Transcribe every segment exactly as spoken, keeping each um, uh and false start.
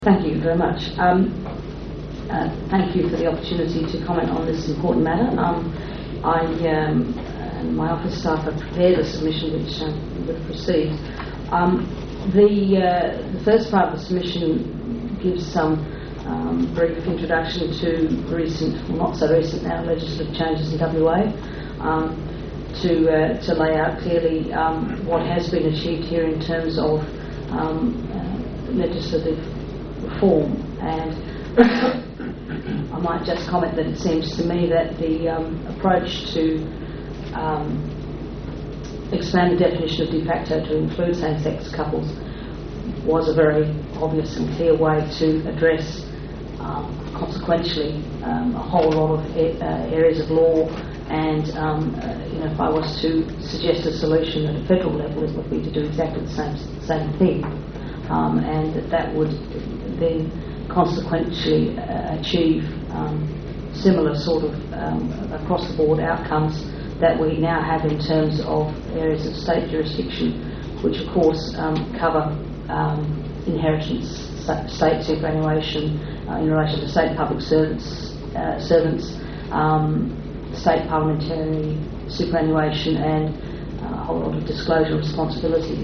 Thank you very much. Um, uh, thank you for the opportunity to comment on this important matter. Um, I um, and my office staff have prepared a submission which um, would proceed. Um, the, uh, the first part of the submission gives some um, brief introduction to recent, well not so recent now, legislative changes in W A, um, to, uh, to lay out clearly um, what has been achieved here in terms of um, uh, legislative reform. And I might just comment that it seems to me that the um, approach to um, expand the definition of de facto to include same-sex couples was a very obvious and clear way to address um, consequentially um, a whole lot of a- uh, areas of law. And um, uh, you know, if I was to suggest a solution at a federal level, it would be to do exactly the same same thing, um, and that that would then consequently uh, achieve um, similar sort of um, across-the-board outcomes that we now have in terms of areas of state jurisdiction, which of course um, cover um, inheritance, state superannuation uh, in relation to state public servants, uh, servants, um, state parliamentary superannuation, and uh, a whole lot of disclosure responsibilities.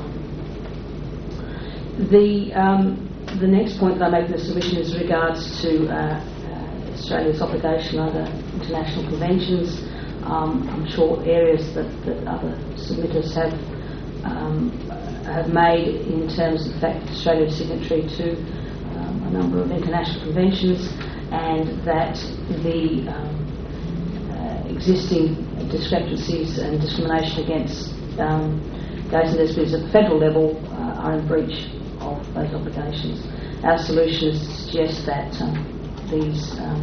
The um, The next point that I make in the submission is regards to uh, uh, Australia's obligation under international conventions. Um, I'm sure areas that, that other submitters have um, have made in terms of the fact that Australia is signatory to um, a number of international conventions, and that the um, uh, existing discrepancies and discrimination against um, gays and lesbians at the federal level uh, are in breach of those obligations. Our solution is to suggest that um, these um,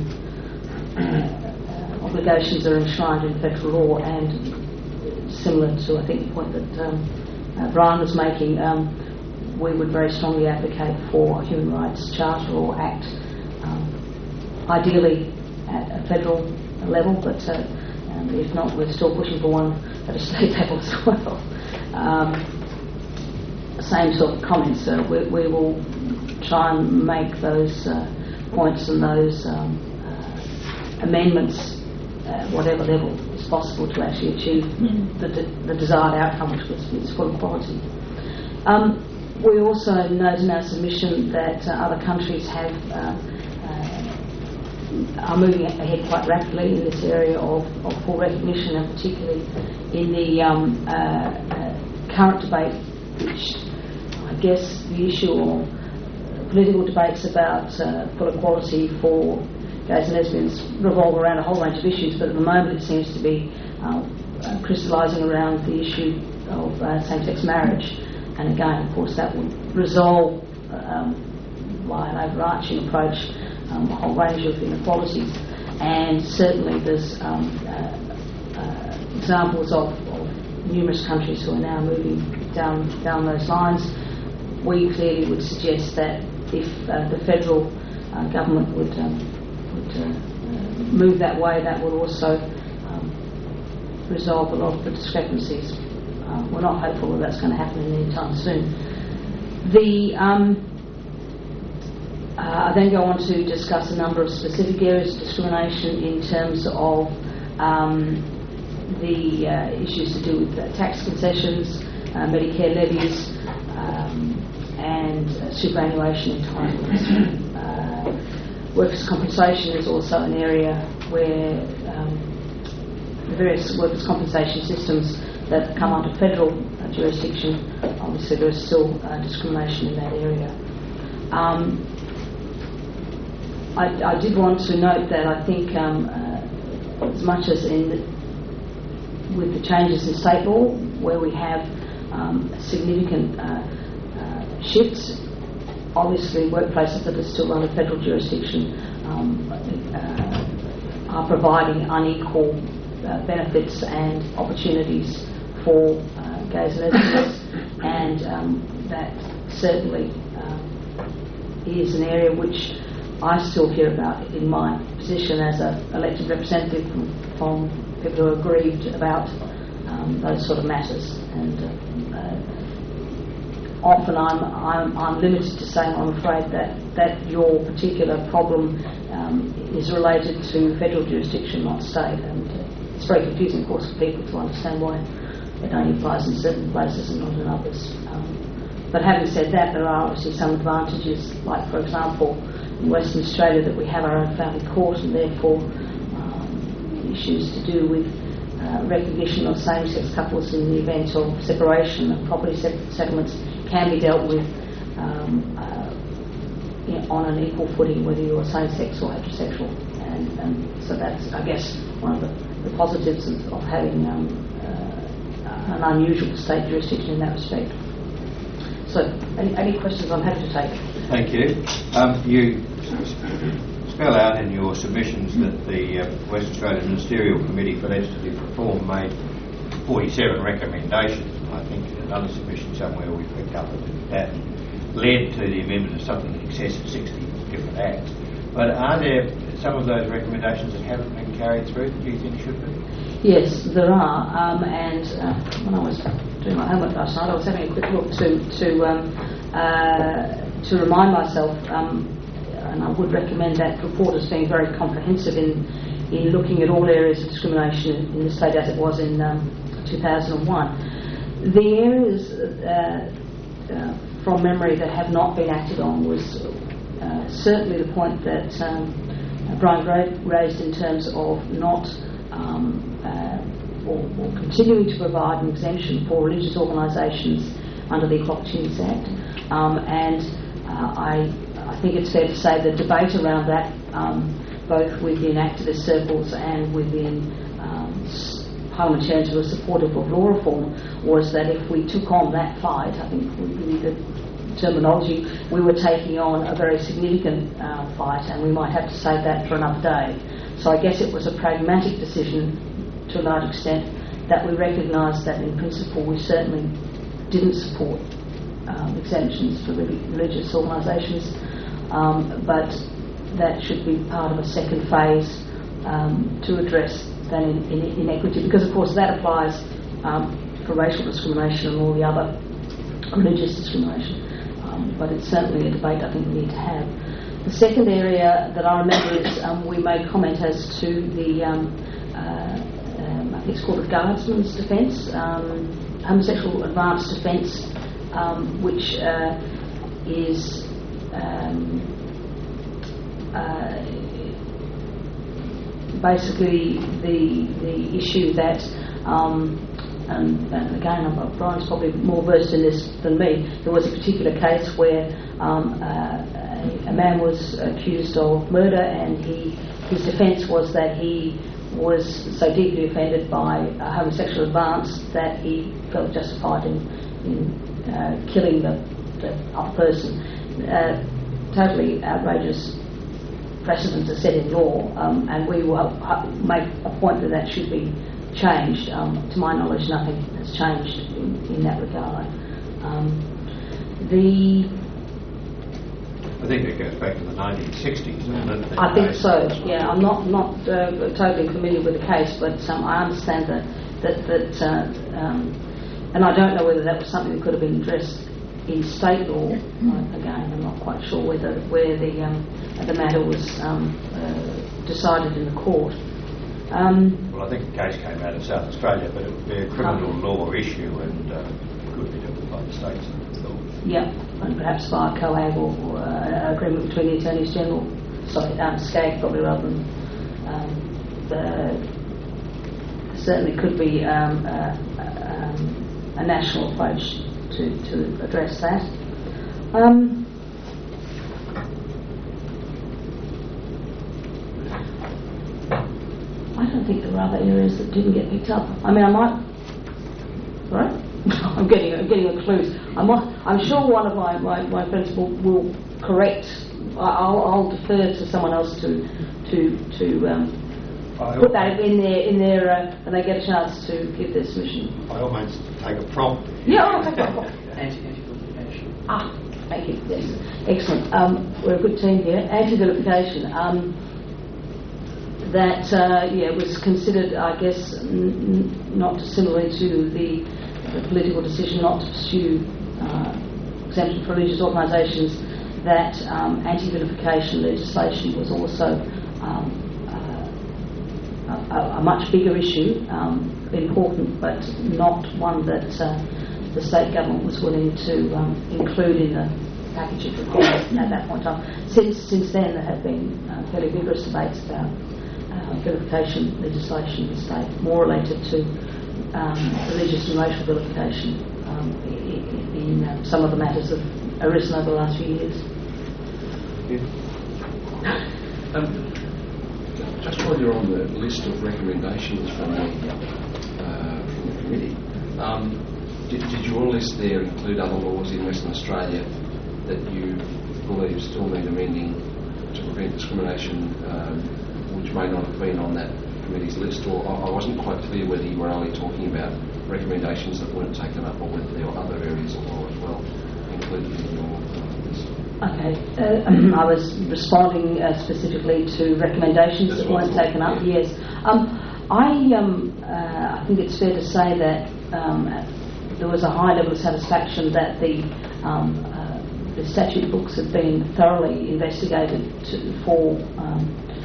uh, obligations are enshrined in federal law, and similar to, I think, the point that um, uh, Brian was making, um, we would very strongly advocate for a human rights charter or act, um, ideally at a federal level, but uh, um, if not, we're still pushing for one at a state level as well. Um, Same sort of comments. Uh, we, we will try and make those uh, points and those um, uh, amendments at whatever level is possible to actually achieve mm-hmm. the, de- the desired outcome, which was, is full equality. Um, we also note in our submission that uh, other countries have uh, uh, are moving ahead quite rapidly in this area of, of full recognition, and particularly in the um, uh, uh, current debate, which I guess the issue of political debates about uh, full equality for gays and lesbians revolve around a whole range of issues, but at the moment it seems to be uh, uh, crystallising around the issue of uh, same-sex marriage. And again, of course, that would resolve um, by an overarching approach um, a whole range of inequalities. And certainly there's um, uh, uh, examples of, of numerous countries who are now moving down down those lines. We clearly would suggest that if uh, the federal uh, government would, um, would uh, uh, move that way, that would also um, resolve a lot of the discrepancies. Uh, we're not hopeful that that's going to happen any time soon. The, um, uh, I then go on to discuss a number of specific areas of discrimination in terms of um, the uh, issues to do with uh, tax concessions, uh, Medicare levies, um, and uh, superannuation entitlements. Uh, workers' compensation is also an area where um, the various workers' compensation systems that come under federal uh, jurisdiction, obviously there is still uh, discrimination in that area. Um, I, I did want to note that I think um, uh, as much as in the, with the changes in state law, where we have um, significant uh, shifts, obviously workplaces that are still under federal jurisdiction um, uh, are providing unequal uh, benefits and opportunities for uh, gays and lesbians, and um, that certainly uh, is an area which I still hear about in my position as an elected representative from, from people who are aggrieved about um, those sort of matters. And uh, uh, often I'm, I'm, I'm limited to saying I'm afraid that, that your particular problem um, is related to federal jurisdiction, not state, and uh, it's very confusing, of course, for people to understand why it only applies in certain places and not in others. Um, but having said that, there are obviously some advantages, like, for example, in Western Australia, that we have our own family court, and therefore um, issues to do with uh, recognition of same-sex couples in the event of separation of property settlements can be dealt with um, uh, you know, on an equal footing, whether you're same-sex or heterosexual. And, and so that's, I guess, one of the, the positives of, of having um, uh, an unusual state jurisdiction in that respect. So, any, any questions? I'm happy to take. Thank you. Um, you spell out in your submissions that the uh, West Australian Ministerial Committee for Legislative Reform made forty-seven recommendations. I think in another submission somewhere we picked up that that led to the amendment of something in excess of sixty different acts. But are there some of those recommendations that haven't been carried through that you think should be? Yes, there are. Um, and uh, when I was doing my homework last night, I was having a quick look to to um, uh, to remind myself, um, and I would recommend that report as being very comprehensive in in looking at all areas of discrimination in the state as it was in um, two thousand one. The areas uh, uh, from memory that have not been acted on was uh, certainly the point that um, Brian Gray raised in terms of not um, uh, or, or continuing to provide an exemption for religious organisations under the Equal Opportunities Act. Um, and uh, I, I think it's fair to say the debate around that, um, both within activist circles and within um, parliamentarians who are supportive of law reform, was that if we took on that fight, I think would be the terminology, we were taking on a very significant uh, fight, and we might have to save that for another day. So I guess it was a pragmatic decision to a large extent that we recognised that in principle we certainly didn't support um, exemptions for religious organisations, um, but that should be part of a second phase um, to address that in, in, inequity, because of course that applies um, for racial discrimination and all the other religious discrimination, um, but it's certainly a debate I think we need to have. The second area that I remember is um, we made comment as to the um, uh, um, I think it's called a guardsman's defence, um, homosexual advanced defence, um, which uh, is um, uh, basically the the issue that, um, and, and again, Brian's probably more versed in this than me. There was a particular case where um, uh, a, a man was accused of murder, and he his defence was that he was so deeply offended by a homosexual advance that he felt justified in, in uh, killing the, the other person. Uh, totally outrageous precedents are set in law, um, and we will make a point that that should be changed. Um, to my knowledge, nothing has changed in, in that regard. Um, the I think it goes back to the nineteen sixties, doesn't it? I think so. Yeah, I'm not not uh, totally familiar with the case, but um, I understand that that that, uh, um, and I don't know whether that was something that could have been addressed in state law. Uh, again, I'm not quite sure whether where the um, the matter was um, uh, decided in the court. Um, well, I think the case came out of South Australia, but it would be a criminal um, law issue, and uh, it could be dealt with by the states. Yeah, and perhaps via COAG or, or uh, an agreement between the Attorneys General, sorry, um, SCAG probably rather than. Um, the, certainly could be um, uh, um, a national approach to, to address that. Um, I don't think there were other areas that didn't get picked up. I mean, I might. Right? I'm getting I'm getting a clue. I'm I'm sure one of my, my, my friends will, will correct. I'll, I'll defer to someone else to to to um, put that in their in their uh, when they get a chance to give their submission. I almost take a prompt. Yeah, I'll take a prompt. Anti-vilification. Ah, thank you. Yes, excellent. Um, we're a good team here. Anti-vilification. Um, that uh, yeah was considered, I guess, n- n- not dissimilarly to the. The political decision not to pursue uh, exemption for religious organisations, that um, anti-vilification legislation was also um, uh, a, a much bigger issue, um, important, but not one that uh, the state government was willing to um, include in the package of reforms at that point in time. Since, since then, there have been uh, fairly vigorous debates about uh, vilification legislation in the state, more related to um, religious and racial vilification um, in, in uh, some of the matters that have arisen over the last few years. Um, just while you're on the list of recommendations from the, uh, from the committee, um, did, did your list there include other laws in Western Australia that you believe still need amending to prevent discrimination, um, which may not have been on that committee's list? Or I wasn't quite clear whether you were only talking about recommendations that weren't taken up, or whether there were other areas of law as well included in your uh, list. Okay, uh, I was responding uh, specifically to recommendations That's that weren't thought, taken up. yeah. Yes, um, I um, uh, I think it's fair to say that um, there was a high level of satisfaction that the um, uh, the statute books have been thoroughly investigated to, for um,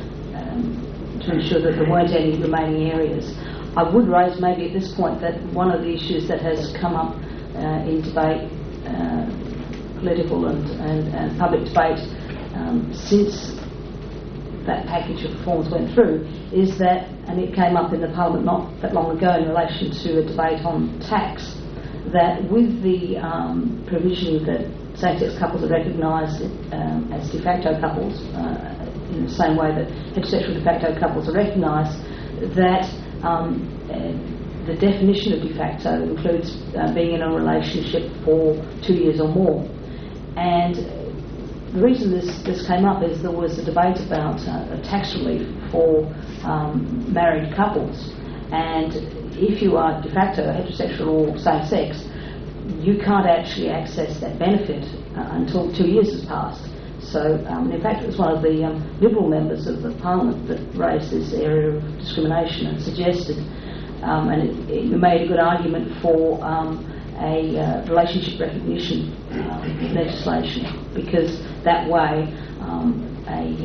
um, to ensure that there weren't any remaining areas. I would raise maybe at this point that one of the issues that has come up uh, in debate, uh, political and, and, and public debate, um, since that package of reforms went through, is that, and it came up in the Parliament not that long ago in relation to a debate on tax, that with the um, provision that same-sex couples are recognised um, as de facto couples, uh, in the same way that heterosexual de facto couples are recognised, that um, uh, the definition of de facto includes uh, being in a relationship for two years or more. And the reason this, this came up is there was a debate about uh, a tax relief for um, married couples, and if you are de facto heterosexual or same-sex, you can't actually access that benefit uh, until two years has passed. So, um, in fact, it was one of the um, Liberal members of the Parliament that raised this area of discrimination and suggested, um, and it, it made a good argument for um, a uh, relationship recognition um, legislation, because that way um, a,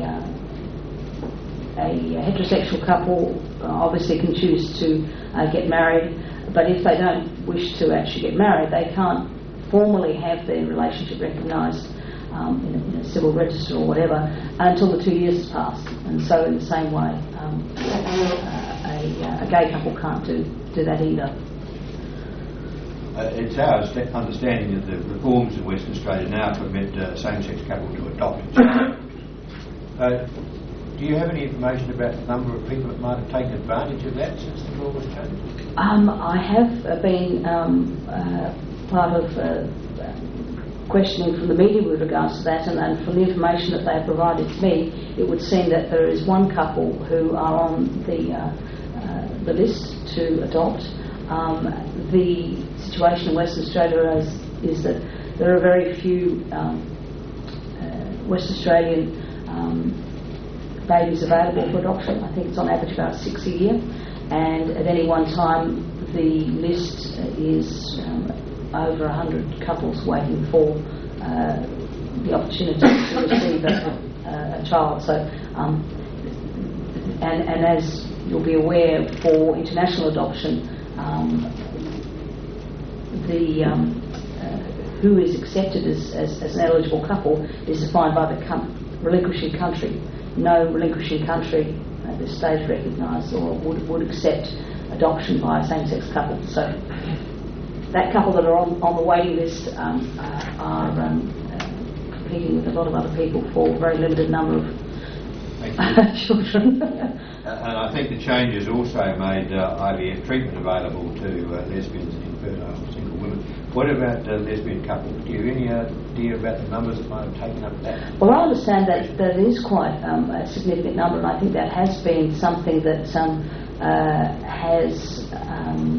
uh, a heterosexual couple uh, obviously can choose to uh, get married, but if they don't wish to actually get married, they can't formally have their relationship recognised um, in, a, in a civil register or whatever until the two years has passed. And so in the same way, um, uh, a, a gay couple can't do, do that either. Uh, it's our st- understanding that the reforms in Western Australia now permit uh, same-sex couples to adopt children. Uh, do you have any information about the number of people that might have taken advantage of that since the law was changed? Um, I have uh, been um, uh, part of uh, questioning from the media with regards to that, and, and from the information that they have provided to me, it would seem that there is one couple who are on the uh, uh, the list to adopt. Um, the situation in Western Australia is, is that there are very few um, uh, West Australian um, babies available for adoption. I think it's on average about six a year, and at any one time the list is um, over one hundred couples waiting for uh, the opportunity to receive a, a, a child. So, um, and, and as you'll be aware, for international adoption, Um, the um, uh, who is accepted as, as, as an eligible couple is defined by the com- relinquishing country. No relinquishing country at this stage recognised or would, would accept adoption by a same-sex couple. So that couple that are on, on the waiting list um, uh, are um, uh, competing with a lot of other people for a very limited number of children. And I think the changes also made uh, I V F treatment available to uh, lesbians and infertile single women. What about uh, lesbian couples? Do you have any idea about the numbers that might have taken up that? Well, I understand that that is quite um, a significant number, and I think that has been something that um, uh, has um,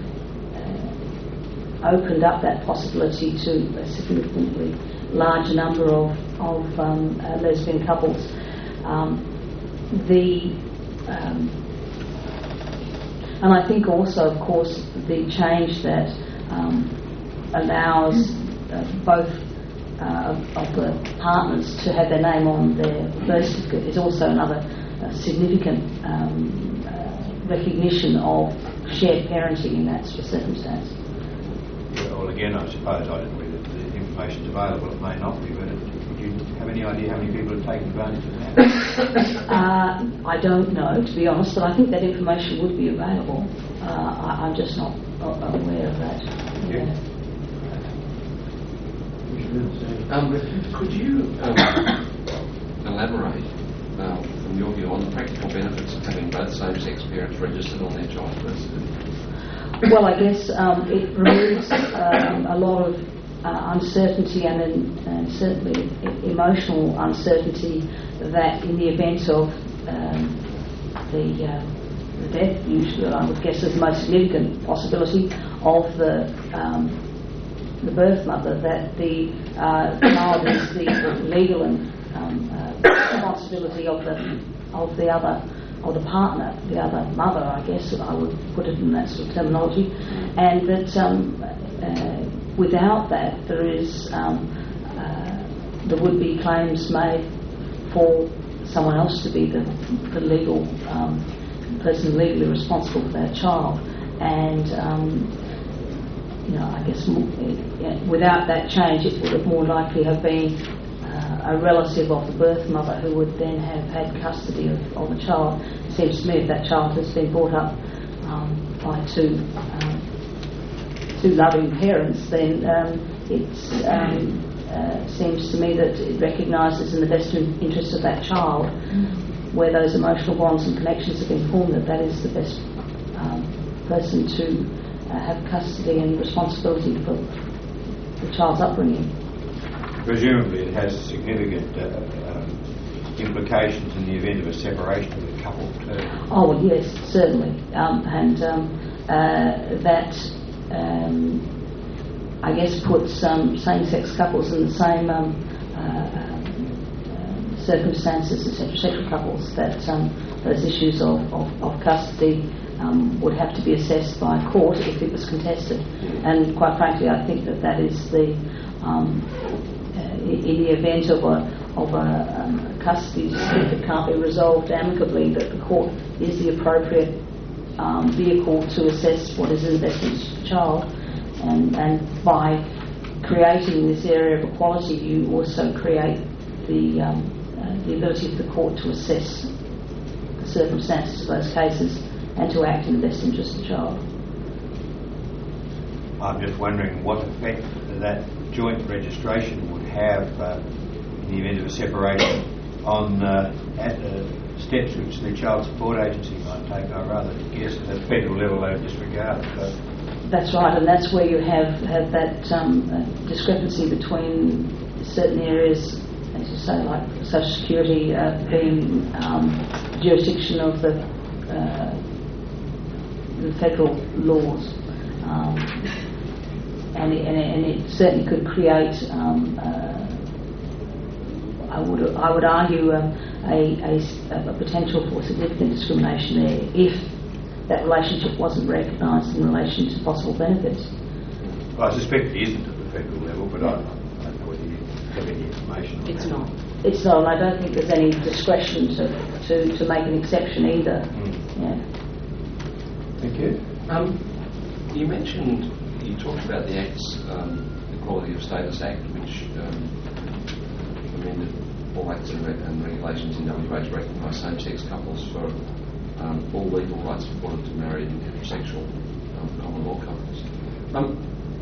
uh, opened up that possibility to a significantly larger number of, of um, uh, lesbian couples. Um, the Um, and I think also, of course, the change that um, allows uh, both uh, of, of the partners to have their name on their birth certificate is also another uh, significant um, uh, recognition of shared parenting in that sort of circumstance. Well, again, I suppose I don't believe that the information is available. It may not be, but it, would you have any idea how many people have taken advantage of that? uh, I don't know, to be honest, but I think that information would be available. Uh, I, I'm just not uh, aware of that. Yeah. Yeah. Um, could you um, elaborate, uh, from your view, on the practical benefits of having both same-sex parents registered on their child's birth certificate? Well, I guess um, it removes um, a lot of uh, uncertainty and, and certainly emotional uncertainty that in the event of um, the, uh, the death, usually I would guess is the most significant possibility of the um, the birth mother, that the uh, child is the legal and um, uh, responsibility of the of the other, or the partner, the other mother, I guess I would put it in that sort of terminology, and that um, uh, without that there is um, uh, there would be claims made for someone else to be the, the legal um, person legally responsible for that child, and um, you know, I guess without that change it would have more likely have been uh, a relative of the birth mother who would then have had custody of, of the child. It seems to me if that child has been brought up um, by two um, two loving parents, then um, it um, uh, seems to me that it recognises in the best interest of that child, mm-hmm. where those emotional bonds and connections have been formed, that that is the best um, person to Uh, have custody and responsibility for the child's upbringing. Presumably it has significant uh, um, implications in the event of a separation of the couple too. Oh, well, yes, certainly. Um, and um, uh, that, um, I guess, puts um, same-sex couples in the same um, uh, uh, circumstances as heterosexual couples, that um, those issues of, of, of custody Um, would have to be assessed by court if it was contested, and quite frankly I think that that is the um, uh, in the event of a of a um, custody dispute that can't be resolved amicably, that the court is the appropriate um, vehicle to assess what is in the best interest of the child, and, and by creating this area of equality you also create the um, uh, the ability of the court to assess the circumstances of those cases and to act in the best interest of the child. I'm just wondering what effect that joint registration would have uh, in the event of a separation on uh, at, uh, steps which the Child Support Agency might take. I rather guess at a federal level they disregard. So. That's right, and that's where you have, have that um, uh, discrepancy between certain areas, as you say, like Social Security uh, being um, jurisdiction of the uh, the federal laws, um, and, it, and, it, and it certainly could create, um, uh, I would I would argue, um, a, a, a potential for significant discrimination there if that relationship wasn't recognised in relation to possible benefits. Well, I suspect it isn't at the federal level, but I, I don't know whether you have any information on it's that. Not. It's not, and I don't think there's any discretion to, to, to make an exception either. Mm. Yeah. Thank you. Um, you mentioned, you talked about the Act's um, Equality of Status Act, which um, amended all acts and, re- and regulations in W A to recognise same-sex couples for um, all legal rights afforded to married and heterosexual um, common law couples. Um,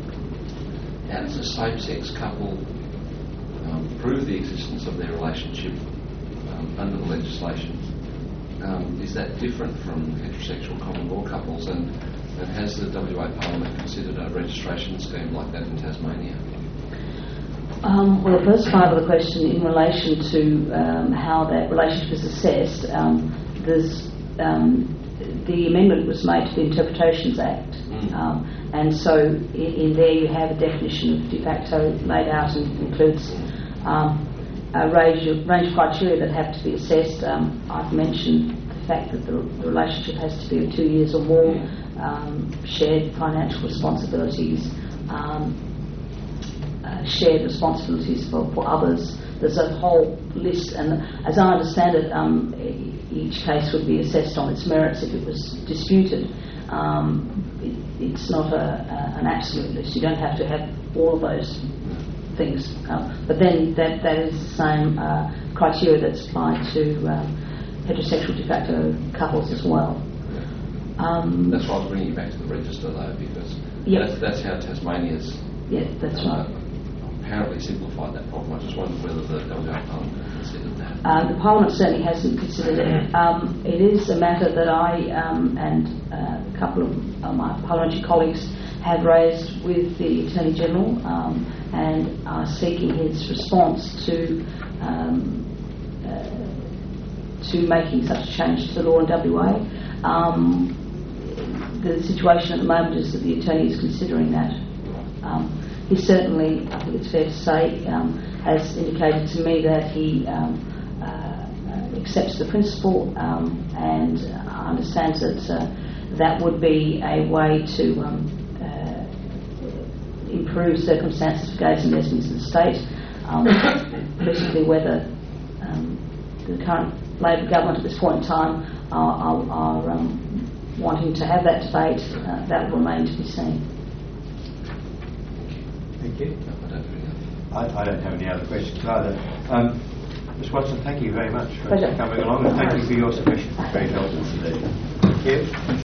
how does a same-sex couple um, prove the existence of their relationship um, under the legislation? Um, is that different from heterosexual common law couples, and, and has the W A Parliament considered a registration scheme like that in Tasmania? Um, well, the first part of the question in relation to um, how that relationship is assessed, um, there's, um, the amendment was made to the Interpretations Act, mm. um, and so in, in there you have a definition of de facto laid out, and includes um, a range of, range of criteria that have to be assessed. Um, I've mentioned the fact that the, the relationship has to be of two years or more, um, shared financial responsibilities, um, uh, uh, shared responsibilities for, for others. There's a whole list, and as I understand it, um, each case would be assessed on its merits if it was disputed. Um, it, it's not a, a, an absolute list. You don't have to have all of those things. Um, but then that, that is the same uh, criteria that's applied to um, heterosexual de facto couples as well. Um, that's why I was bringing you back to the register, though, because yep. that's, that's how Tasmania's yeah, that's uh, right. apparently simplified that problem. I just wondered whether the L G A Parliament considered that. Uh, the Parliament certainly hasn't considered it. Um, it is a matter that I um, and uh, a couple of uh, my parliamentary colleagues have raised with the Attorney General um, and are seeking his response to um, uh, to making such a change to the law in W A. Um, the situation at the moment is that the Attorney is considering that. Um, he certainly, I think it's fair to say, um, has indicated to me that he um, uh, accepts the principle um, and understands that uh, that would be a way to um, uh, improve circumstances for gays and lesbians in the state, um, particularly whether um, the current Labor government at this point in time are, are, are um, wanting to have that debate. Uh, that will remain to be seen. Thank you. No, I don't have any other. I, I don't have any other questions either. Um, Miz Watson, thank you very much for Pleasure. coming along, and thank you for your submission. Very helpful indeed. Thank you.